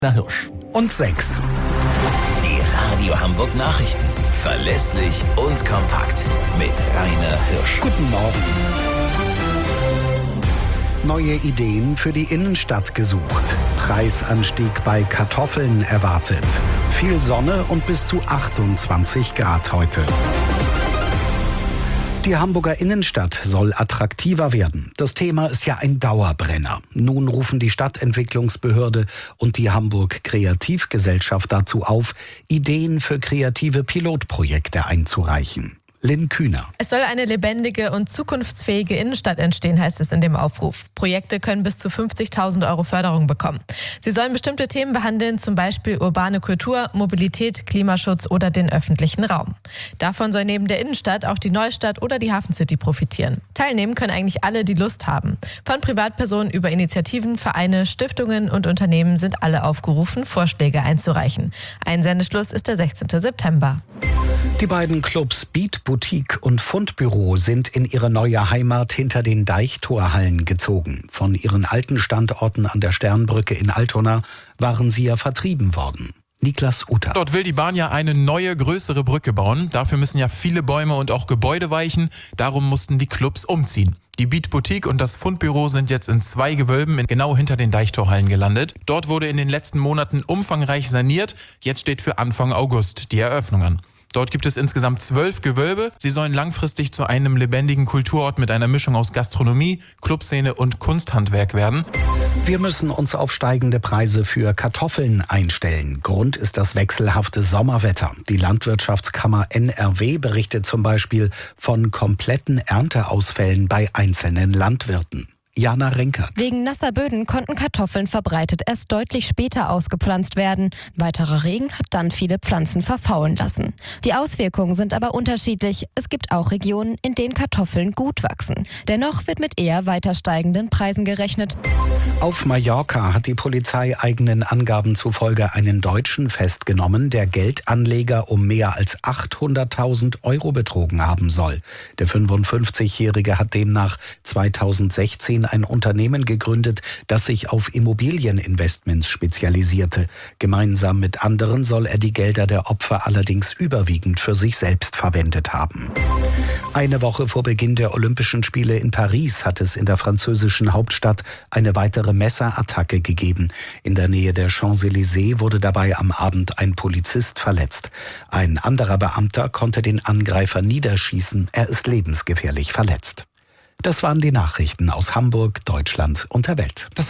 Hirsch. Und 6. Die Radio Hamburg Nachrichten. Verlässlich und kompakt. Mit Rainer Hirsch. Guten Morgen. Neue Ideen für die Innenstadt gesucht. Preisanstieg bei Kartoffeln erwartet. Viel Sonne und bis zu 28 Grad heute. Die Hamburger Innenstadt soll attraktiver werden. Das Thema ist ja ein Dauerbrenner. Nun rufen die Stadtentwicklungsbehörde und die Hamburg Kreativgesellschaft dazu auf, Ideen für kreative Pilotprojekte einzureichen. Lynn Kühner. Es soll eine lebendige und zukunftsfähige Innenstadt entstehen, heißt es in dem Aufruf. Projekte können bis zu 50.000 € Förderung bekommen. Sie sollen bestimmte Themen behandeln, zum Beispiel urbane Kultur, Mobilität, Klimaschutz oder den öffentlichen Raum. Davon soll neben der Innenstadt auch die Neustadt oder die Hafencity profitieren. Teilnehmen können eigentlich alle, die Lust haben. Von Privatpersonen über Initiativen, Vereine, Stiftungen und Unternehmen sind alle aufgerufen, Vorschläge einzureichen. Einsendeschluss ist der 16. September. Die beiden Clubs Beat Boutique und Fundbüro sind in ihre neue Heimat hinter den Deichtorhallen gezogen. Von ihren alten Standorten an der Sternbrücke in Altona waren sie ja vertrieben worden. Niklas Uter. Dort will die Bahn ja eine neue, größere Brücke bauen. Dafür müssen ja viele Bäume und auch Gebäude weichen. Darum mussten die Clubs umziehen. Die Beat Boutique und das Fundbüro sind jetzt in 2 Gewölben genau hinter den Deichtorhallen gelandet. Dort wurde in den letzten Monaten umfangreich saniert. Jetzt steht für Anfang August die Eröffnung an. Dort gibt es insgesamt 12 Gewölbe. Sie sollen langfristig zu einem lebendigen Kulturort mit einer Mischung aus Gastronomie, Clubszene und Kunsthandwerk werden. Wir müssen uns auf steigende Preise für Kartoffeln einstellen. Grund ist das wechselhafte Sommerwetter. Die Landwirtschaftskammer NRW berichtet zum Beispiel von kompletten Ernteausfällen bei einzelnen Landwirten. Jana Renkert. Wegen nasser Böden konnten Kartoffeln verbreitet erst deutlich später ausgepflanzt werden. Weiterer Regen hat dann viele Pflanzen verfaulen lassen. Die Auswirkungen sind aber unterschiedlich. Es gibt auch Regionen, in denen Kartoffeln gut wachsen. Dennoch wird mit eher weiter steigenden Preisen gerechnet. Auf Mallorca hat die Polizei eigenen Angaben zufolge einen Deutschen festgenommen, der Geldanleger um mehr als 800.000 € betrogen haben soll. Der 55-Jährige hat demnach 2016 ein Unternehmen gegründet, das sich auf Immobilieninvestments spezialisierte. Gemeinsam mit anderen soll er die Gelder der Opfer allerdings überwiegend für sich selbst verwendet haben. Eine Woche vor Beginn der Olympischen Spiele in Paris hat es in der französischen Hauptstadt eine weitere Messerattacke gegeben. In der Nähe der Champs-Élysées wurde dabei am Abend ein Polizist verletzt. Ein anderer Beamter konnte den Angreifer niederschießen. Er ist lebensgefährlich verletzt. Das waren die Nachrichten aus Hamburg, Deutschland und der Welt.